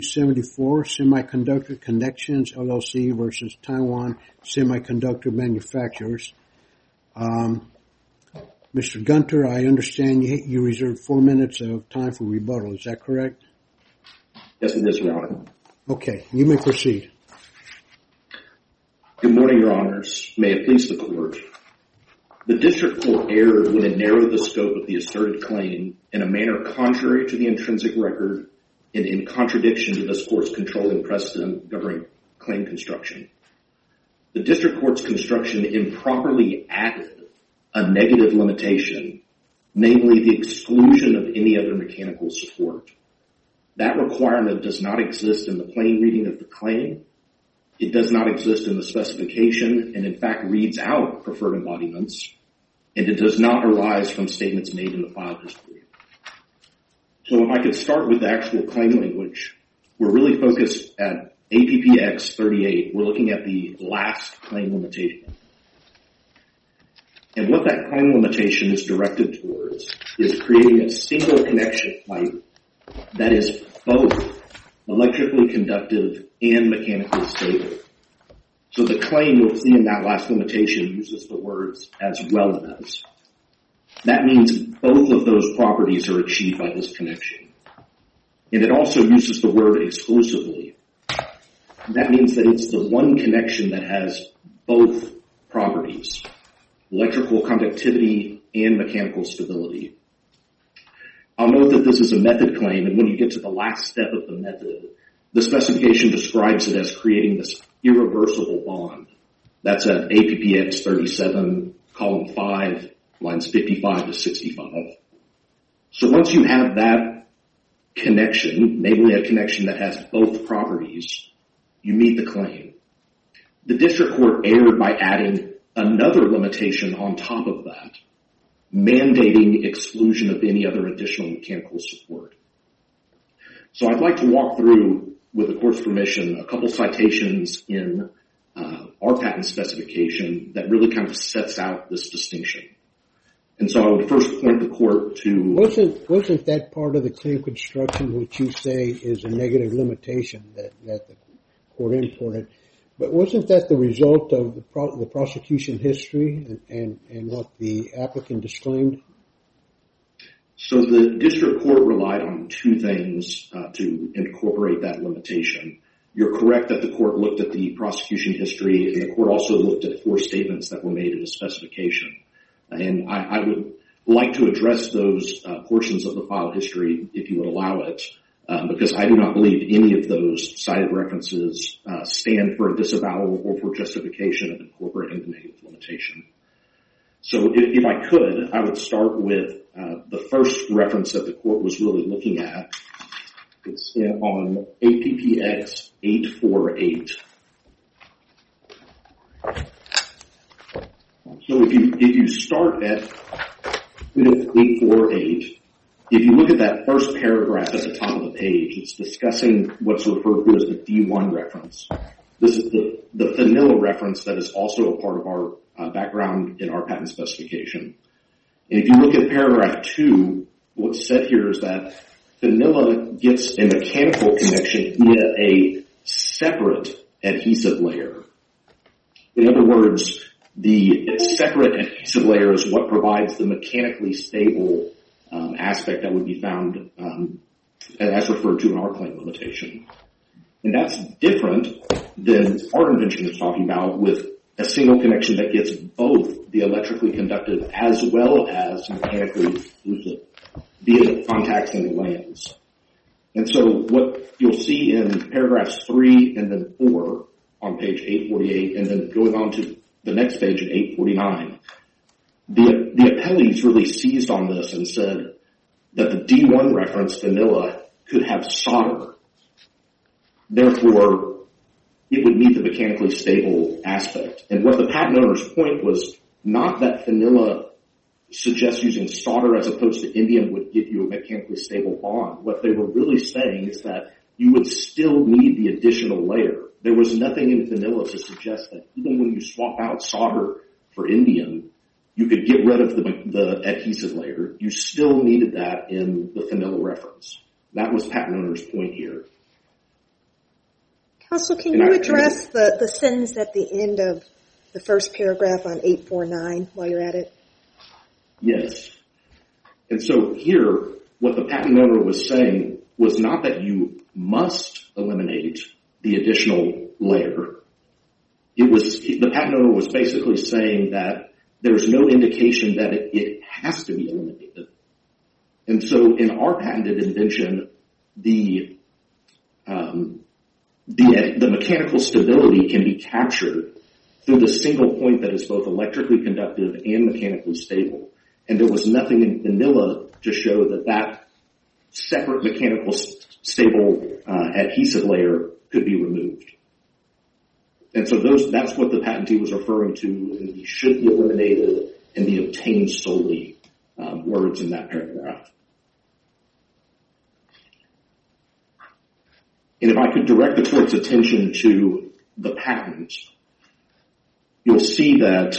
74 Semiconductor Connections LLC versus Taiwan Semiconductor Manufacturers. Mr. Gunter, I understand you reserved 4 minutes of time for rebuttal. Is that correct? Yes, it is, Your Honor. Okay, you may proceed. Good morning, Your Honors. May it please the Court. The District Court erred when it narrowed the scope of the asserted claim in a manner contrary to the intrinsic record and in contradiction to this Court's controlling precedent governing claim construction. The District Court's construction improperly added a negative limitation, namely the exclusion of any other mechanical support. That requirement does not exist in the plain reading of the claim. It does not exist in the specification and in fact reads out preferred embodiments, and it does not arise from statements made in the file history. So if I could start with the actual claim language, we're really focused at APPX 38. We're looking at the last claim limitation. And what that claim limitation is directed towards is creating a single connection type that is both electrically conductive and mechanically stable. So the claim you'll see in that last limitation uses the words as well as. That means both of those properties are achieved by this connection. And it also uses the word exclusively. That means that it's the one connection that has both properties, electrical conductivity and mechanical stability. I'll note that this is a method claim, and when you get to the last step of the method, the specification describes it as creating this irreversible bond. That's at APPX 37, column 5, lines 55 to 65. So once you have that connection, namely a connection that has both properties, you meet the claim. The District Court erred by adding another limitation on top of that, mandating exclusion of any other additional mechanical support. So I'd like to walk through, with the Court's permission, a couple citations in our patent specification that really kind of sets out this distinction. And so I would first point the Court to... Wasn't that part of the claim construction which you say is a negative limitation that the Court imported? But wasn't that the result of the prosecution history and what the applicant disclaimed? So the District Court relied on two things to incorporate that limitation. You're correct that the Court looked at the prosecution history, and the Court also looked at 4 statements that were made in the specification. And I would like to address those portions of the file history, if you would allow it, because I do not believe any of those cited references stand for a disavowal or for justification of incorporating the negative limitation. So if I could, I would start with the first reference that the Court was really looking at. It's on APPX 848. So if you start at 848, if you look at that first paragraph at the top of the page, it's discussing what's referred to as the D1 reference. This is the vanilla reference that is also a part of our background in our patent specification. And if you look at paragraph 2, what's said here is that vanilla gets a mechanical connection via a separate adhesive layer. In other words, the separate adhesive layer is what provides the mechanically stable aspect that would be found as referred to in our claim limitation. And that's different than our invention is talking about with a single connection that gets both the electrically conductive as well as mechanically exclusive via the contacts and the lands. And so what you'll see in paragraphs 3 and then 4 on page 848 and then going on to the next page at 849, the appellees really seized on this and said that the D1 reference, vanilla, could have solder. Therefore, it would meet the mechanically stable aspect. And what the patent owner's point was not that vanilla suggests using solder as opposed to indium would give you a mechanically stable bond. What they were really saying is that you would still need the additional layer. There was nothing in vanilla to suggest that even when you swap out solder for indium, you could get rid of the adhesive layer. You still needed that in the vanilla reference. That was patent owner's point here. Counsel, can you address the sentence at the end of the first paragraph on 849 while you're at it? Yes. And so here, what the patent owner was saying was not that you must eliminate the additional layer. The patent owner was basically saying that there's no indication that it has to be eliminated. And so in our patented invention, the mechanical stability can be captured through the single point that is both electrically conductive and mechanically stable. And there was nothing in vanilla to show that separate mechanical stable adhesive layer could be removed. And so that's what the patentee was referring to in the should be eliminated and the obtained solely words in that paragraph. And if I could direct the court's attention to the patent, you'll see that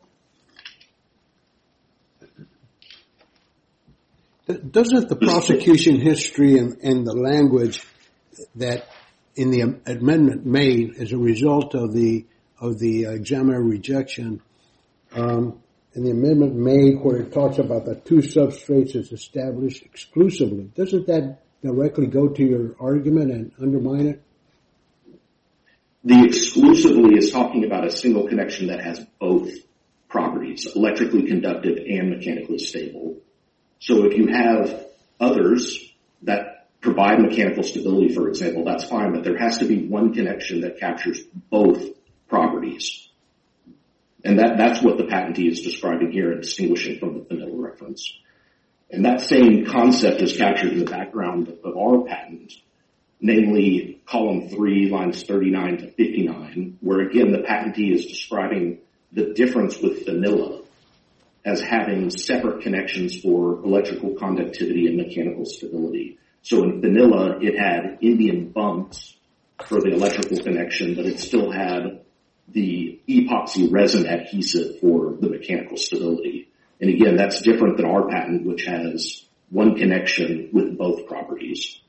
doesn't the prosecution history and the language that in the amendment made as a result of the examiner rejection, in the amendment made where it talks about the two substrates as established exclusively, doesn't that directly go to your argument and undermine it? The exclusively is talking about a single connection that has both properties, electrically conductive and mechanically stable. So if you have others that provide mechanical stability, for example, that's fine, but there has to be one connection that captures both properties. And that's what the patentee is describing here and distinguishing from the vanilla reference. And that same concept is captured in the background of our patent, namely column 3, lines 39 to 59, where again the patentee is describing the difference with vanilla as having separate connections for electrical conductivity and mechanical stability. So in vanilla, it had Indian bumps for the electrical connection, but it still had the epoxy resin adhesive for the mechanical stability. And again, that's different than our patent, which has one connection with both properties.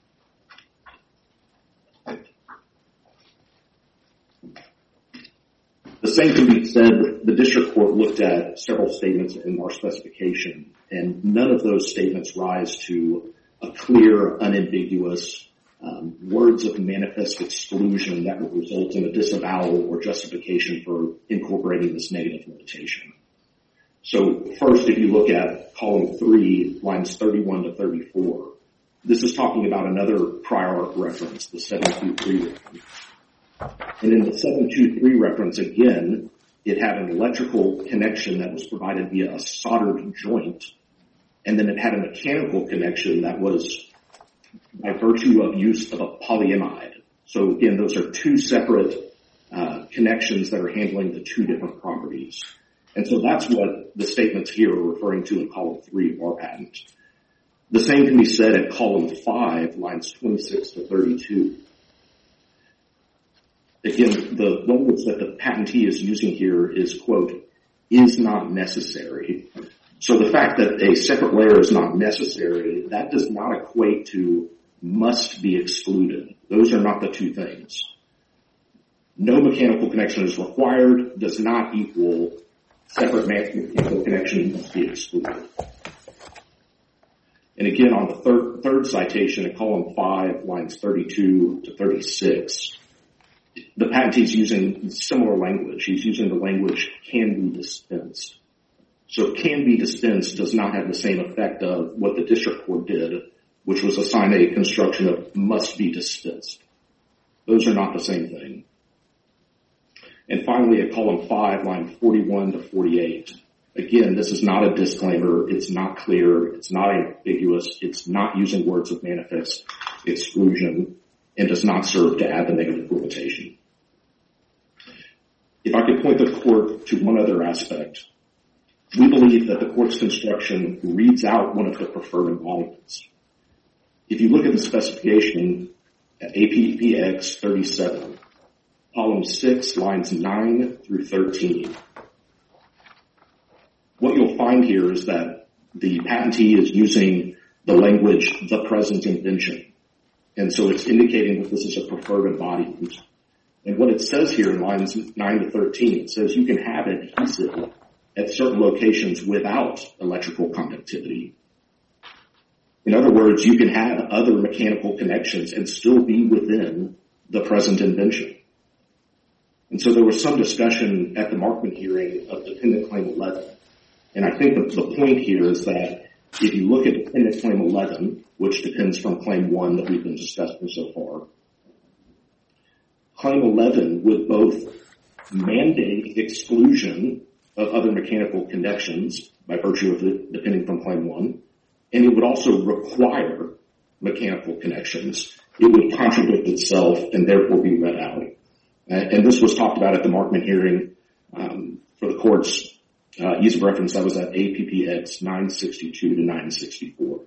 The same can be said, the district court looked at several statements in our specification, and none of those statements rise to a clear, unambiguous words of manifest exclusion that would result in a disavowal or justification for incorporating this negative limitation. So first, if you look at column 3, lines 31 to 34, this is talking about another prior art reference, the 723 reference. And in the 723 reference, again, it had an electrical connection that was provided via a soldered joint, and then it had a mechanical connection that was by virtue of use of a polyimide. So again, those are two separate connections that are handling the two different properties. And so that's what the statements here are referring to in column 3 of our patent. The same can be said at column 5, lines 26 to 32. Again, the language that the patentee is using here is, quote, is not necessary. So the fact that a separate layer is not necessary, that does not equate to must be excluded. Those are not the two things. No mechanical connection is required does not equal separate mechanical connection must be excluded. And again, on the third citation in column 5, lines 32 to 36, the patentee is using similar language. He's using the language can be dispensed. So can be dispensed does not have the same effect of what the district court did, which was assign a construction of must be dispensed. Those are not the same thing. And finally, at column 5, line 41 to 48, again, this is not a disclaimer. It's not clear. It's not ambiguous. It's not using words of manifest exclusion and does not serve to add the negative limitation. If I could point the court to one other aspect, we believe that the court's construction reads out one of the preferred embodiments. If you look at the specification at APPX 37, column 6, lines 9 through 13, what you'll find here is that the patentee is using the language, the present invention. And so it's indicating that this is a preferred embodiment. And what it says here in lines 9 to 13, it says you can have adhesive at certain locations without electrical conductivity. In other words, you can have other mechanical connections and still be within the present invention. And so there was some discussion at the Markman hearing of dependent claim 11. And I think the point here is that if you look at dependent claim 11, which depends from claim 1 that we've been discussing so far, claim 11 would both mandate exclusion of other mechanical connections by virtue of it depending from claim 1, and it would also require mechanical connections. It would contradict itself and therefore be read out. And this was talked about at the Markman hearing for the court's use of reference. That was at APPX 962 to 964.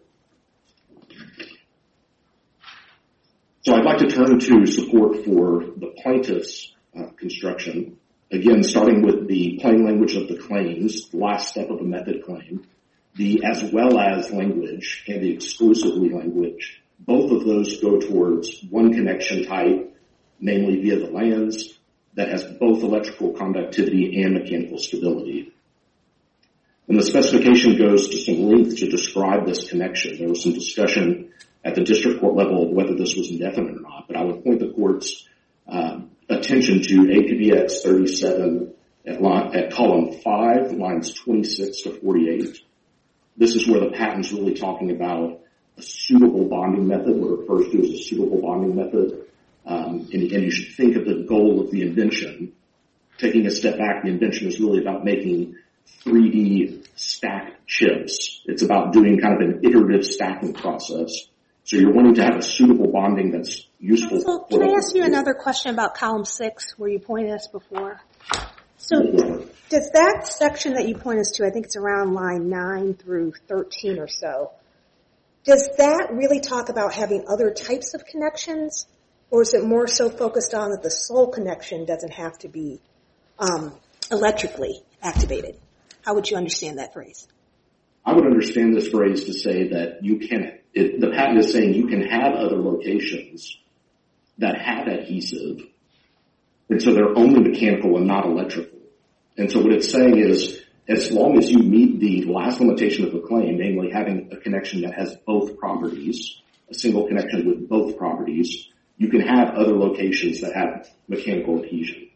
So I'd like to turn to support for the plaintiff's construction. Again, starting with the plain language of the claims, the last step of a method claim, the as well as language and the exclusively language, both of those go towards one connection type, namely via the lands, that has both electrical conductivity and mechanical stability. And the specification goes to some length to describe this connection. There was some discussion at the district court level of whether this was indefinite or not, but I would point the court's attention to APBX 37 at column 5, lines 26 to 48. This is where the patent's really talking about a suitable bonding method, what it refers to as a suitable bonding method. And you should think of the goal of the invention. Taking a step back, the invention is really about making 3D stacked chips. It's about doing kind of an iterative stacking process. So you're wanting to have a suitable bonding that's useful. So can I ask you another question about column 6 where you pointed us before? So does that section that you point us to, I think it's around line 9 through 13 or so, does that really talk about having other types of connections? Or is it more so focused on that the sole connection doesn't have to be electrically activated? How would you understand that phrase? I would understand this phrase to say that the patent is saying you can have other locations that have adhesive, and so they're only mechanical and not electrical. And so what it's saying is, as long as you meet the last limitation of the claim, namely having a connection that has both properties, a single connection with both properties, you can have other locations that have mechanical adhesion.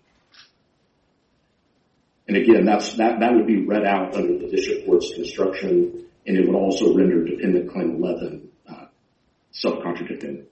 And again, that would be read out under the district court's construction, and it would also render dependent claim 11 self-contradicting.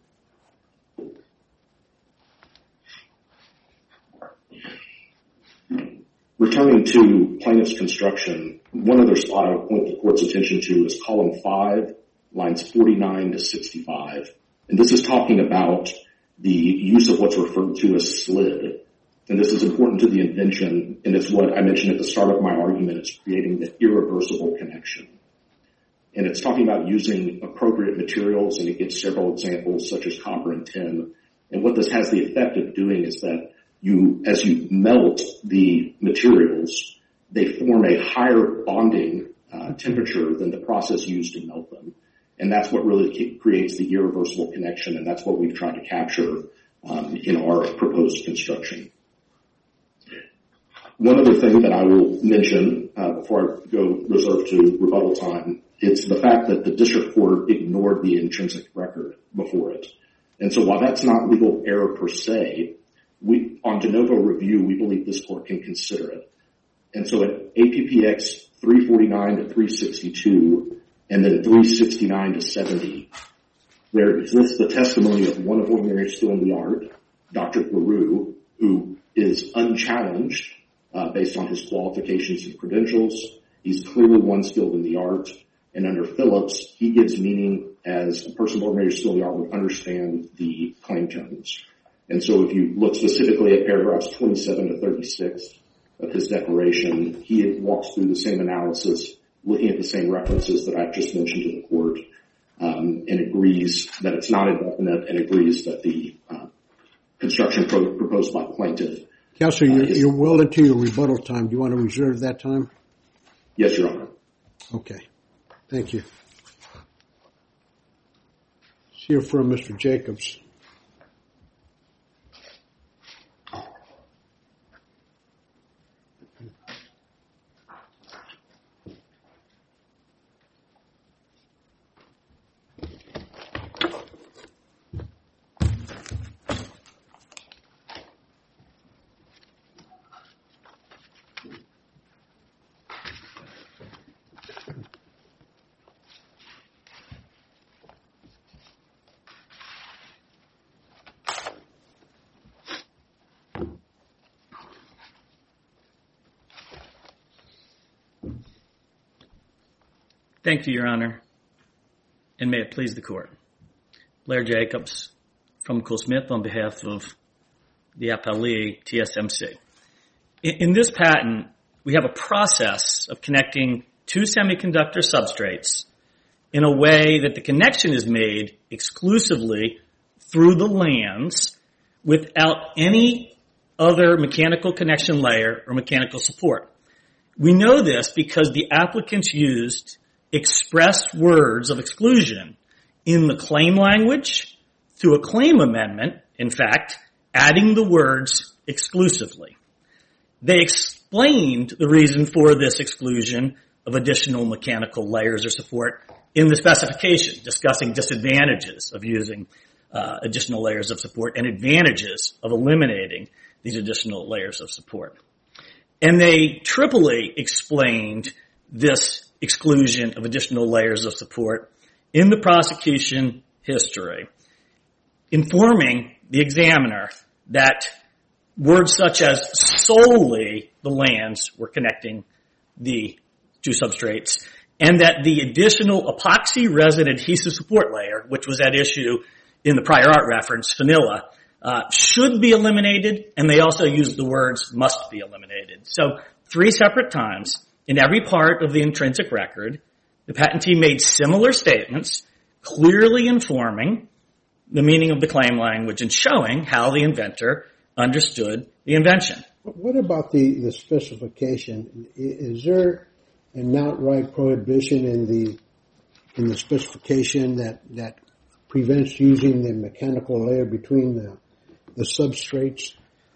Returning to plaintiff's construction, one other spot I would point the court's attention to is column 5, lines 49 to 65. And this is talking about the use of what's referred to as slid. And this is important to the invention, and it's what I mentioned at the start of my argument. It's creating the irreversible connection. And it's talking about using appropriate materials, and it gives several examples such as copper and tin. And what this has the effect of doing is that as you melt the materials, they form a higher bonding temperature than the process used to melt them. And that's what really creates the irreversible connection, and that's what we've tried to capture in our proposed construction. One other thing that I will mention before I go reserve to rebuttal time, it's the fact that the district court ignored the intrinsic record before it. And so while that's not legal error per se, on de novo review, we believe this court can consider it. And so at APPX 349 to 362 and then 369 to 70, there exists the testimony of one of ordinary skill in the art, Dr. Guru, who is unchallenged based on his qualifications and credentials. He's clearly one skilled in the art. And under Phillips, he gives meaning as a person of ordinary skill in the art would understand the claim terms. And so if you look specifically at paragraphs 27 to 36 of his declaration, he walks through the same analysis, looking at the same references that I've just mentioned to the court, and agrees that it's not indefinite, and agrees that the construction proposed by the plaintiff. Counselor, you're well into your rebuttal time. Do you want to reserve that time? Yes, Your Honor. Okay. Thank you. Let's hear from Mr. Jacobs. Thank you, Your Honor, and may it please the Court. Blair Jacobs from McCool-Smith on behalf of the appellee, TSMC. In this patent, we have a process of connecting two semiconductor substrates in a way that the connection is made exclusively through the lands without any other mechanical connection layer or mechanical support. We know this because the applicants used expressed words of exclusion in the claim language through a claim amendment, in fact, adding the words exclusively. They explained the reason for this exclusion of additional mechanical layers or support in the specification, discussing disadvantages of using additional layers of support and advantages of eliminating these additional layers of support. And they triply explained this exclusion of additional layers of support in the prosecution history, informing the examiner that words such as solely the lands were connecting the two substrates, and that the additional epoxy resin adhesive support layer, which was at issue in the prior art reference, vanilla, should be eliminated, and they also used the words must be eliminated. So 3 separate times in every part of the intrinsic record, the patentee made similar statements, clearly informing the meaning of the claim language and showing how the inventor understood the invention. What about the specification? Is there an outright prohibition in the specification that prevents using the mechanical layer between the substrates?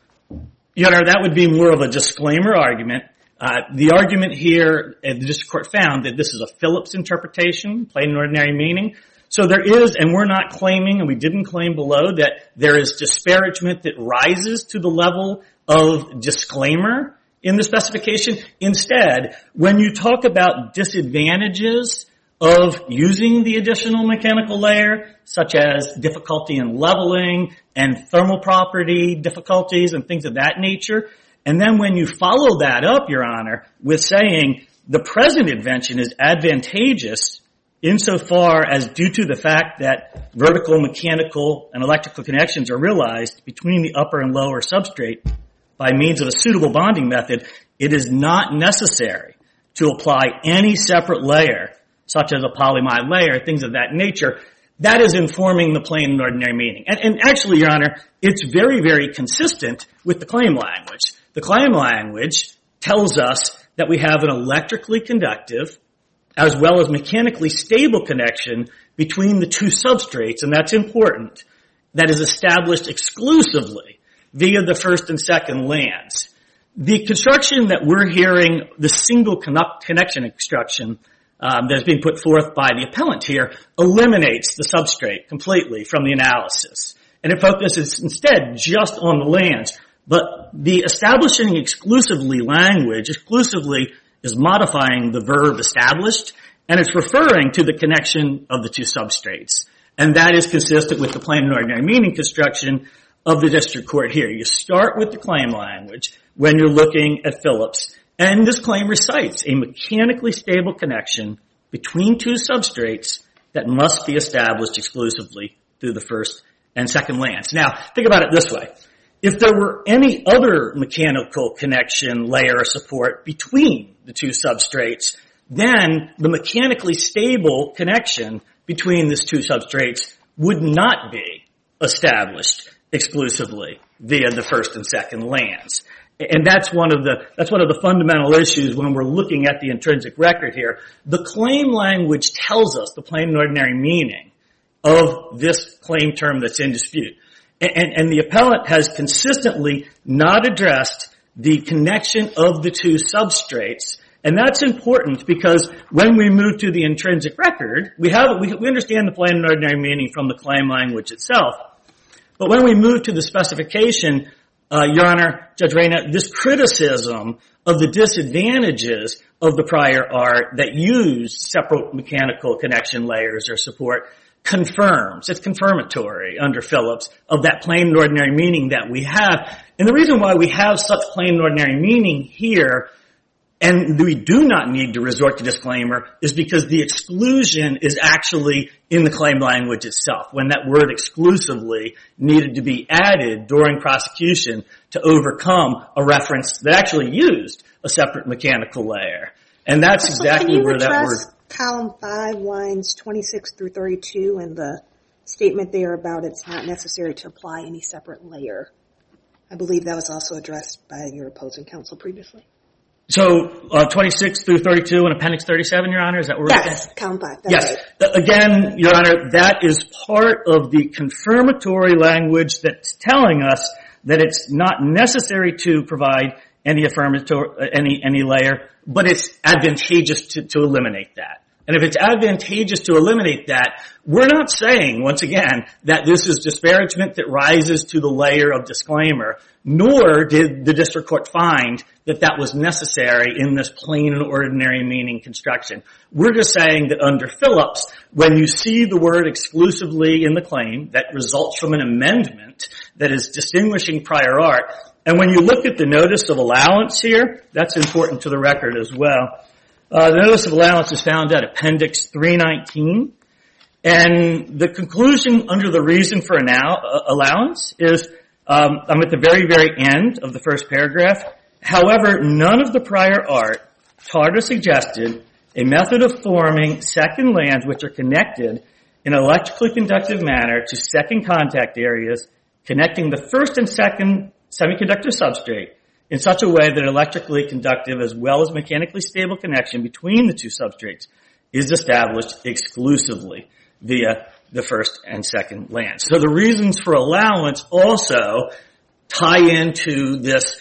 Your Honor, that would be more of a disclaimer argument. The argument here, the district court found that this is a Phillips interpretation, plain and ordinary meaning. So there is, and we're not claiming, and we didn't claim below, that there is disparagement that rises to the level of disclaimer in the specification. Instead, when you talk about disadvantages of using the additional mechanical layer, such as difficulty in leveling and thermal property difficulties and things of that nature, and then when you follow that up, Your Honor, with saying the present invention is advantageous insofar as due to the fact that vertical, mechanical, and electrical connections are realized between the upper and lower substrate by means of a suitable bonding method, it is not necessary to apply any separate layer, such as a polyimide layer, things of that nature. That is informing the plain and ordinary meaning. And actually, Your Honor, it's very, very consistent with the claim language. The claim language tells us that we have an electrically conductive as well as mechanically stable connection between the two substrates, and that's important, that is established exclusively via the first and second lands. The construction that we're hearing, the single connection construction that's being put forth by the appellant here, eliminates the substrate completely from the analysis. And it focuses instead just on the lands. But the establishing exclusively language, exclusively, is modifying the verb established, and it's referring to the connection of the two substrates. And that is consistent with the plain and ordinary meaning construction of the district court here. You start with the claim language when you're looking at Phillips, and this claim recites a mechanically stable connection between two substrates that must be established exclusively through the first and second lands. Now, think about it this way. If there were any other mechanical connection layer or support between the two substrates, then the mechanically stable connection between these two substrates would not be established exclusively via the first and second lands. And that's one of the fundamental issues when we're looking at the intrinsic record here. The claim language tells us the plain and ordinary meaning of this claim term that's in dispute. And the appellant has consistently not addressed the connection of the two substrates. And that's important because when we move to the intrinsic record, we understand the plain and ordinary meaning from the claim language itself. But when we move to the specification, Your Honor, Judge Reyna, this criticism of the disadvantages of the prior art that use separate mechanical connection layers or support it's confirmatory under Phillips of that plain and ordinary meaning that we have. And the reason why we have such plain and ordinary meaning here, and we do not need to resort to disclaimer, is because the exclusion is actually in the claim language itself, when that word exclusively needed to be added during prosecution to overcome a reference that actually used a separate mechanical layer. And that's exactly where that word... Column 5, lines 26 through 32, and the statement there about it's not necessary to apply any separate layer. I believe that was also addressed by your opposing counsel previously. So, 26 through 32 and Appendix 37, Your Honor, is that where we're Yes, column 5. Yes. Right. Again, Your Honor, that is part of the confirmatory language that's telling us that it's not necessary to provide any any layer, but it's advantageous to eliminate that. And if it's advantageous to eliminate that, we're not saying, once again, that this is disparagement that rises to the layer of disclaimer, nor did the district court find that that was necessary in this plain and ordinary meaning construction. We're just saying that under Phillips, when you see the word exclusively in the claim, that results from an amendment that is distinguishing prior art, and when you look at the notice of allowance here, that's important to the record as well. The notice of allowance is found at Appendix 319. And the conclusion under the reason for allowance is, I'm at the very, very end of the first paragraph. However, none of the prior art taught or suggested a method of forming second lands which are connected in an electrically conductive manner to second contact areas, connecting the first and second semiconductor substrate in such a way that electrically conductive as well as mechanically stable connection between the two substrates is established exclusively via the first and second lands. So the reasons for allowance also tie into this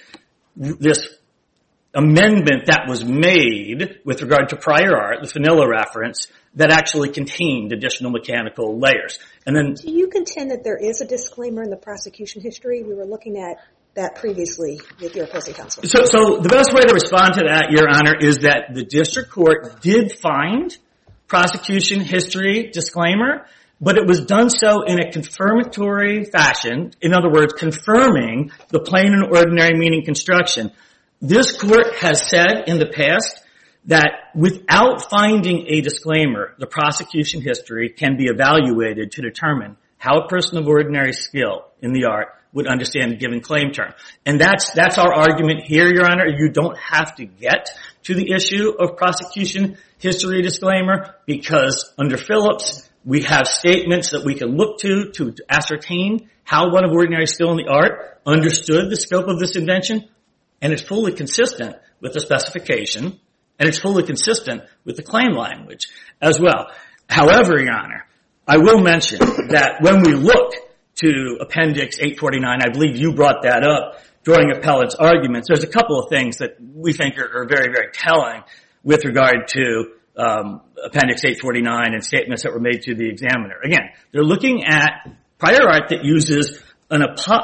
amendment that was made with regard to prior art, the Fanilla reference, that actually contained additional mechanical layers. And then, do you contend that there is a disclaimer in the prosecution history? We were looking at that previously with your opposing counsel. So the best way to respond to that, Your Honor, is that the district court did find prosecution history disclaimer, but it was done so in a confirmatory fashion. In other words, confirming the plain and ordinary meaning construction. This court has said in the past that without finding a disclaimer, the prosecution history can be evaluated to determine how a person of ordinary skill in the art would understand a given claim term. And that's our argument here, Your Honor. You don't have to get to the issue of prosecution history disclaimer because under Phillips, we have statements that we can look to ascertain how one of ordinary skill in the art understood the scope of this invention, and it's fully consistent with the specification, and it's fully consistent with the claim language as well. However, Your Honor, I will mention that when we look to Appendix 849, I believe you brought that up during appellate's arguments, there's a couple of things that we think are very, very telling with regard to Appendix 849 and statements that were made to the examiner. Again, they're looking at prior art that uses an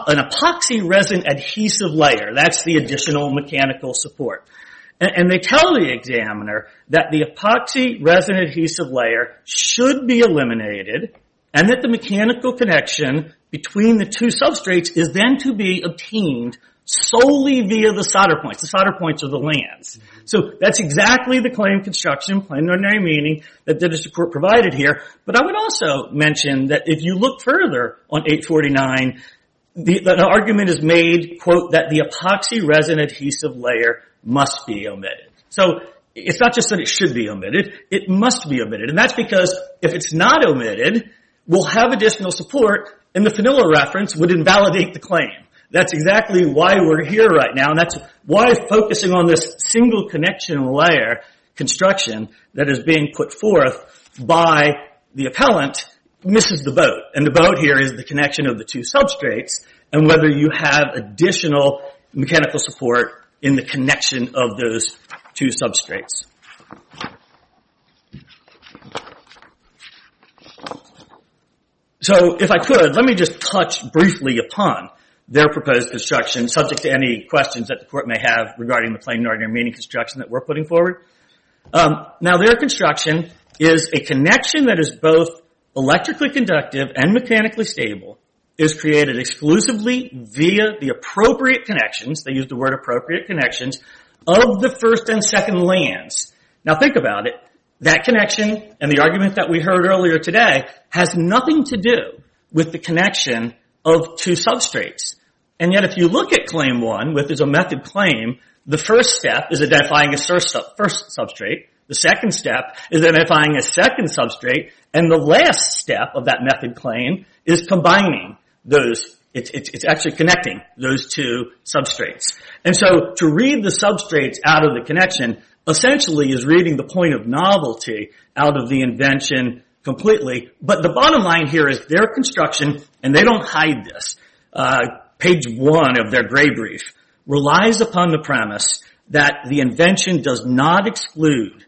epoxy resin adhesive layer. That's the additional mechanical support. And they tell the examiner that the epoxy resin adhesive layer should be eliminated and that the mechanical connection between the two substrates is then to be obtained solely via the solder points. The solder points are the lands. So that's exactly the claim construction, plain and ordinary meaning that the district court provided here. But I would also mention that if you look further on 849, the argument is made, quote, that the epoxy resin adhesive layer must be omitted. So it's not just that it should be omitted, it must be omitted. And that's because if it's not omitted, we'll have additional support and the Fanilla reference would invalidate the claim. That's exactly why we're here right now, and that's why focusing on this single connection layer construction that is being put forth by the appellant misses the boat. And the boat here is the connection of the two substrates and whether you have additional mechanical support in the connection of those two substrates. So if I could, let me just touch briefly upon their proposed construction, subject to any questions that the court may have regarding the plain and ordinary meaning construction that we're putting forward. Now, their construction is a connection that is both electrically conductive and mechanically stable, is created exclusively via the appropriate connections, they use the word appropriate connections, of the first and second lands. Now think about it. That connection and the argument that we heard earlier today has nothing to do with the connection of two substrates. And yet if you look at Claim 1, which is a method claim, the first step is identifying a first substrate. The second step is identifying a second substrate. And the last step of that method claim is combining those. It's actually connecting those two substrates. And so to read the substrates out of the connection essentially is reading the point of novelty out of the invention completely. But the bottom line here is their construction, and they don't hide this, page 1 of their gray brief, relies upon the premise that the invention does not include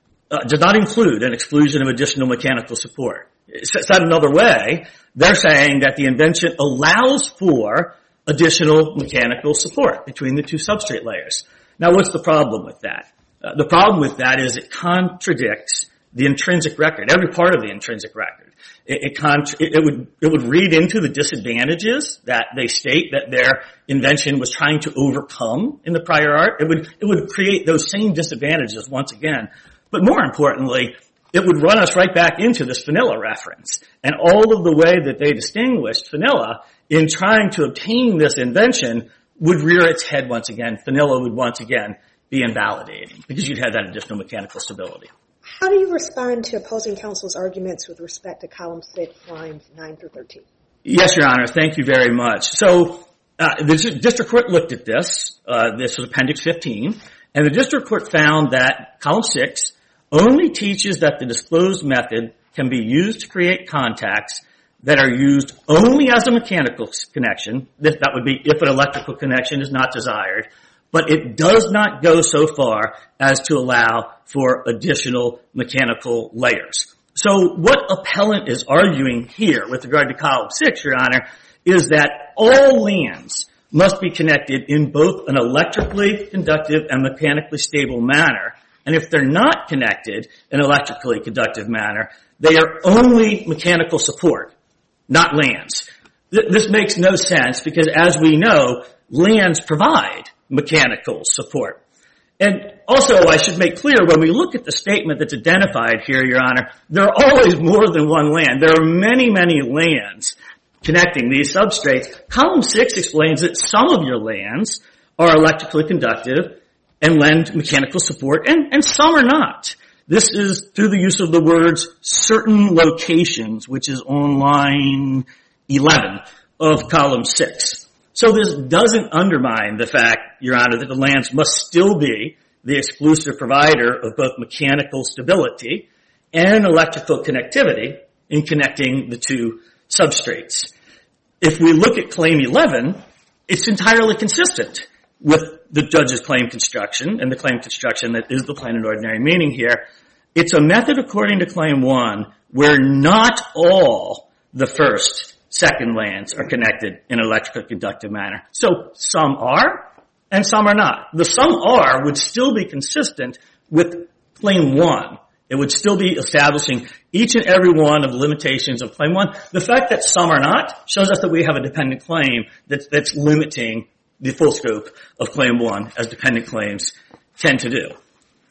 an exclusion of additional mechanical support. Said another way, they're saying that the invention allows for additional mechanical support between the two substrate layers. Now, what's the problem with that? The problem with that is it contradicts the intrinsic record, every part of the intrinsic record. It would read into the disadvantages that they state that their invention was trying to overcome in the prior art. It would create those same disadvantages once again. But more importantly, it would run us right back into this Fanilla reference. And all of the way that they distinguished Fanilla in trying to obtain this invention would rear its head once again. Fanilla would once again be invalidating because you'd have that additional mechanical stability. How do you respond to opposing counsel's arguments with respect to column 6, lines 9 through 13? Yes, Your Honor. Thank you very much. So the district court looked at this. This was Appendix 15. And the district court found that column 6 only teaches that the disclosed method can be used to create contacts that are used only as a mechanical connection. That would be if an electrical connection is not desired. But it does not go so far as to allow for additional mechanical layers. So what appellant is arguing here with regard to column 6, Your Honor, is that all lands must be connected in both an electrically conductive and mechanically stable manner. And if they're not connected in an electrically conductive manner, they are only mechanical support, not lands. This makes no sense because, as we know, lands provide mechanical support. And also, I should make clear, when we look at the statement that's identified here, Your Honor, there are always more than one land. There are many, many lands connecting these substrates. Column 6 explains that some of your lands are electrically conductive and lend mechanical support, and some are not. This is through the use of the words certain locations, which is on line 11 of column 6. So this doesn't undermine the fact, Your Honor, that the lands must still be the exclusive provider of both mechanical stability and electrical connectivity in connecting the two substrates. If we look at Claim 11, it's entirely consistent with the judge's claim construction and the claim construction that is the plain and ordinary meaning here. It's a method, according to Claim 1, where not all the first, second lands are connected in an electrically conductive manner. So some are and some are not. The some are would still be consistent with Claim 1. It would still be establishing each and every one of the limitations of Claim 1. The fact that some are not shows us that we have a dependent claim that's limiting the full scope of Claim 1, as dependent claims tend to do.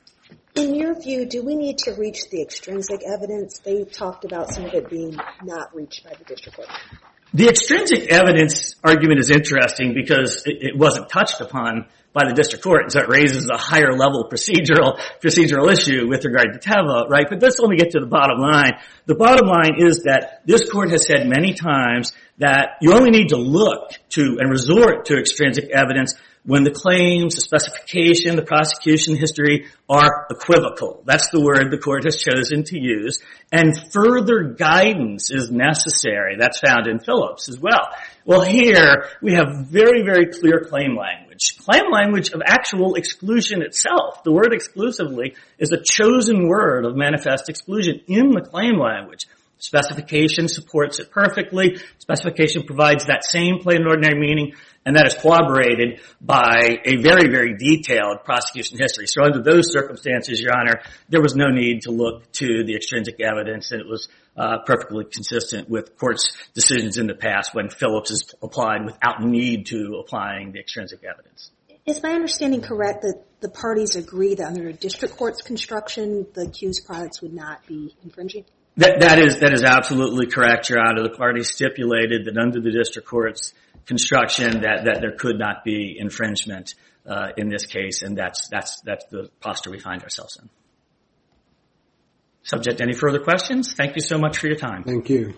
In your view, do we need to reach the extrinsic evidence? They talked about some of it being not reached by the district court. The extrinsic evidence argument is interesting because it wasn't touched upon by the district court, so it raises a higher level procedural issue with regard to Teva, right? But let's only get to the bottom line. The bottom line is that this court has said many times that you only need to look to and resort to extrinsic evidence when the claims, the specification, the prosecution history are equivocal. That's the word the court has chosen to use. And further guidance is necessary. That's found in Phillips as well. Well, here we have very, very clear claim language. Claim language of actual exclusion itself. The word exclusively is a chosen word of manifest exclusion in the claim language. Specification supports it perfectly. Specification provides that same plain and ordinary meaning, and that is corroborated by a very, very detailed prosecution history. So under those circumstances, Your Honor, there was no need to look to the extrinsic evidence, and it was perfectly consistent with courts' decisions in the past when Phillips is applied without need to applying the extrinsic evidence. Is my understanding correct that the parties agree that under a district court's construction, the accused products would not be infringing? That is absolutely correct, Your Honor. The parties stipulated that under the district court's construction that there could not be infringement in this case, and that's the posture we find ourselves in. Subject to any further questions? Thank you so much for your time. Thank you.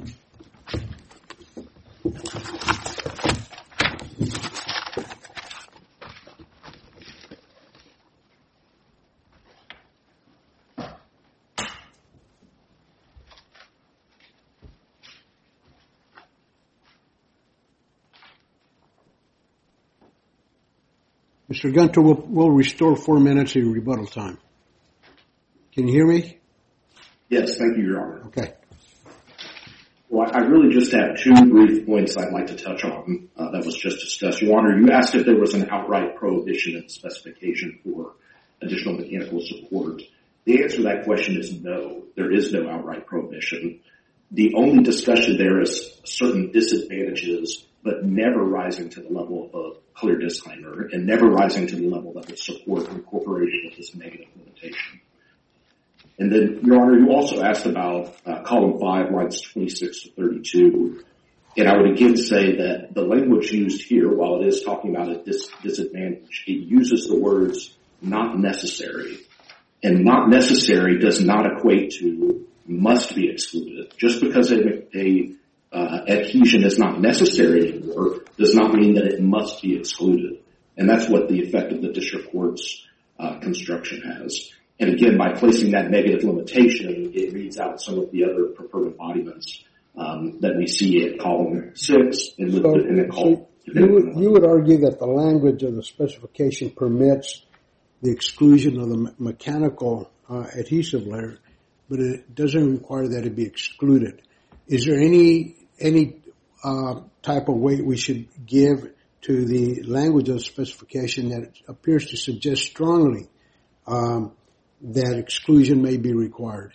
Mr. Gunter, we'll restore 4 minutes of your rebuttal time. Can you hear me? Yes, thank you, Your Honor. Okay. Well, I really just have two brief points I'd like to touch on that was just discussed. Your Honor, you asked if there was an outright prohibition in the specification for additional mechanical support. The answer to that question is no. There is no outright prohibition. The only discussion there is certain disadvantages, but never rising to the level of a clear disclaimer and never rising to the level that would support incorporation of this negative limitation. And then, Your Honor, you also asked about column 5, lines 26 to 32. And I would again say that the language used here, while it is talking about a disadvantage, it uses the words not necessary. And not necessary does not equate to must be excluded. Just because a adhesion is not necessary anymore does not mean that it must be excluded. And that's what the effect of the district court's construction has. And again, by placing that negative limitation, it reads out some of the other preferred embodiments that we see at column 6 and at column. You would argue that the language of the specification permits the exclusion of the mechanical adhesive layer, but it doesn't require that it be excluded. Is there any type of weight we should give to the language of the specification that appears to suggest strongly that exclusion may be required?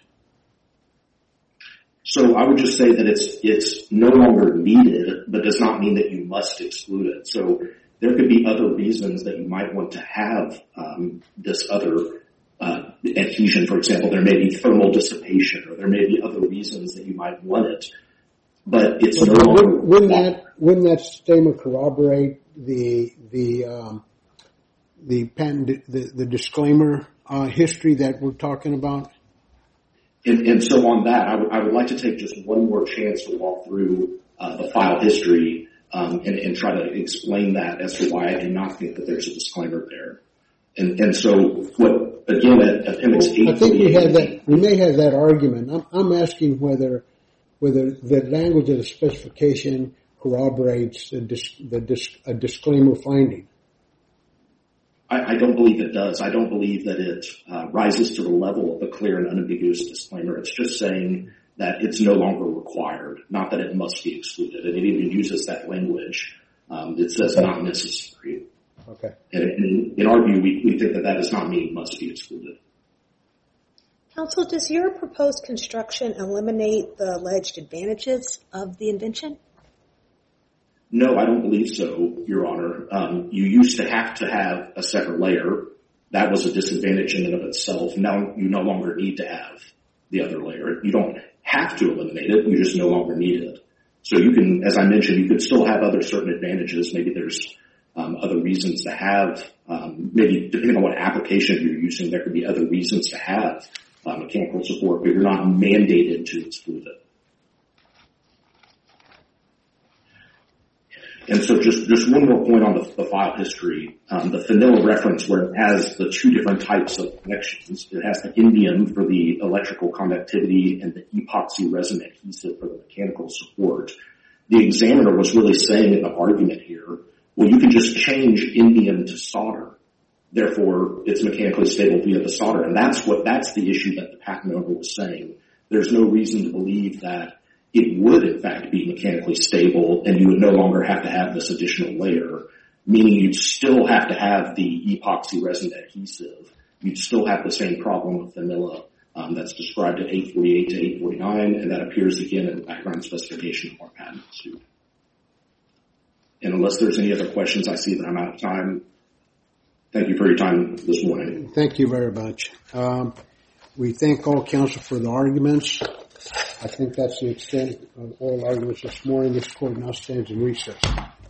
So I would just say that it's no longer needed, but does not mean that you must exclude it. So there could be other reasons that you might want to have this other adhesion. For example, there may be thermal dissipation, or there may be other reasons that you might want it. But it's no longer. Wouldn't that statement corroborate the patent, the disclaimer history that we're talking about? And so on that, I would like to take just one more chance to walk through the file history and try to explain that as to why I do not think that there's a disclaimer there. And so what again at Appendix 8. I think we may have that argument. I'm asking whether the language of the specification corroborates a disclaimer finding. I don't believe it does. I don't believe that it rises to the level of a clear and unambiguous disclaimer. It's just saying that it's no longer required, not that it must be excluded. And it even uses that language. It says not necessary. Okay. And in our view, we think that does not mean must be excluded. Counsel, does your proposed construction eliminate the alleged advantages of the invention? No, I don't believe so, Your Honor. You used to have a second layer. That was a disadvantage in and of itself. Now you no longer need to have the other layer. You don't have to eliminate it. You just no longer need it. So you can, as I mentioned, you could still have other certain advantages. Maybe there's other reasons to have, maybe depending on what application you're using, there could be other reasons to have mechanical support, but you're not mandated to exclude it. And so just one more point on the file history. The Fanilla reference, where it has the two different types of connections, it has the indium for the electrical conductivity and the epoxy resin adhesive for the mechanical support. The examiner was really saying in the argument here, well, you can just change indium to solder. Therefore, it's mechanically stable via the solder. And that's the issue that the patent owner was saying. There's no reason to believe that it would, in fact, be mechanically stable, and you would no longer have to have this additional layer, meaning you'd still have to have the epoxy resin adhesive. You'd still have the same problem with Fanilla that's described at 848 to 849, and that appears again in the background specification of our patent suit. And unless there's any other questions, I see that I'm out of time. Thank you for your time this morning. Thank you very much. We thank all counsel for the arguments. I think that's the extent of all arguments this morning. This court now stands in recess.